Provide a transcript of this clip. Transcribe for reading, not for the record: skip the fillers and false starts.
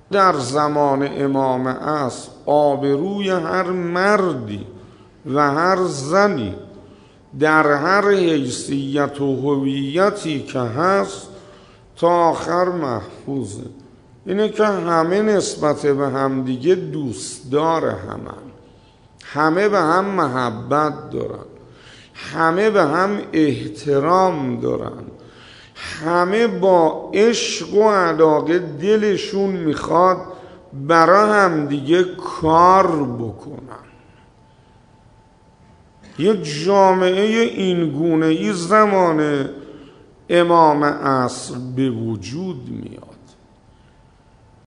در زمان امام عصر آبروی هر مردی و هر زنی در هر حیثیت و هویتی که هست تا آخر محفوظه. اینه که همه نسبت به همدیگه دوستدار همن، همه به هم محبت دارن، همه به هم احترام دارن، همه با عشق و علاقه دلشون میخواد برای همدیگه کار بکنن. یه جامعه این گونه ای زمان امام عصر به وجود میاد.